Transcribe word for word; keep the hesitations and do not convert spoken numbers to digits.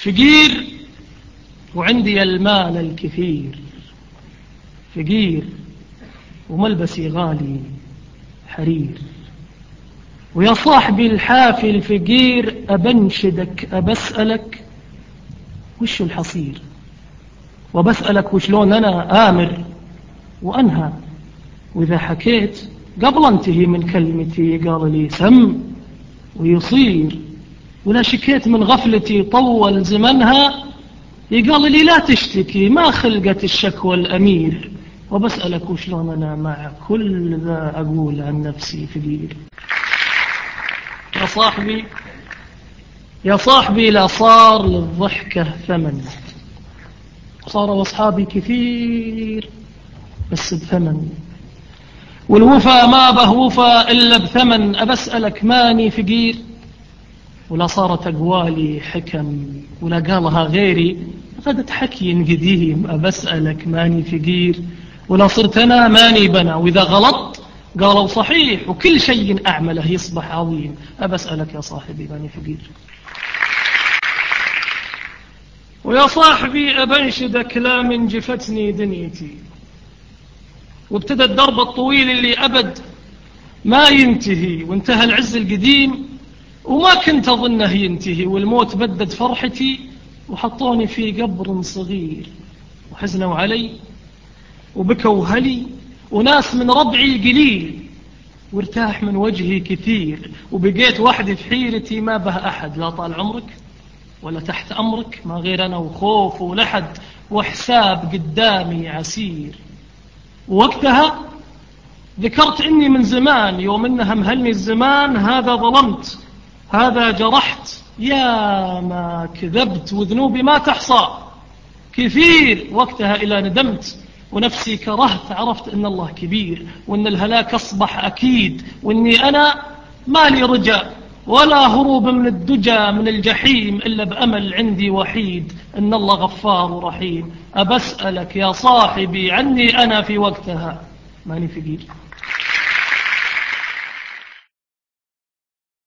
فقير وعندي المال الكثير، فقير وملبسي غالي حرير، ويا صاحبي الحافي الفقير أبنشدك أبسألك وش الحصير، وبسألك وشلون أنا آمر وأنهى، وإذا حكيت قبل انتهي من كلمتي قال لي سم ويصير، ولا شكيت من غفلتي طول زمنها يقال لي لا تشتكي ما خلقت الشكوى الأمير، وبسألك وشلون أنا مع كل ذا أقول عن نفسي فقير. يا صاحبي يا صاحبي لا صار للضحكة ثمن، صاروا أصحابي كثير بس بثمن، والوفا ما به وفا إلا بثمن، أبسألك ماني فقير، ولا صارت أقوالي حكم ولا قالها غيري غدت حكي قديم، أبسألك ماني فقير، ولا صرت أنا ماني بنا، وإذا غلط قالوا صحيح وكل شيء أعمله يصبح عظيم، أبسألك يا صاحبي ماني فقير. ويا صاحبي أبنشدك لا من جفتني دنيتي، وابتدى الدرب الطويل اللي أبد ما ينتهي، وانتهى العز القديم وما كنت أظنه ينتهي، والموت بدد فرحتي وحطوني في قبر صغير، وحزنوا علي وبكوا هلي وناس من ربعي قليل، وارتاح من وجهي كثير، وبقيت وحدي في حيرتي ما به أحد، لا طال عمرك ولا تحت أمرك، ما غير أنا وخوف ولحد وحساب قدامي عسير. ووقتها ذكرت إني من زمان يوم إنها مهلني الزمان، هذا ظلمت هذا جرحت، يا ما كذبت وذنوبي ما تحصى كثير، وقتها إلى ندمت ونفسي كرهت، عرفت إن الله كبير وإن الهلاك أصبح أكيد، وإني أنا ما لي رجاء ولا هروب من الدجى من الجحيم إلا بأمل عندي وحيد، إن الله غفار ورحيم. أبسألك يا صاحبي عني أنا في وقتها ماني فقير.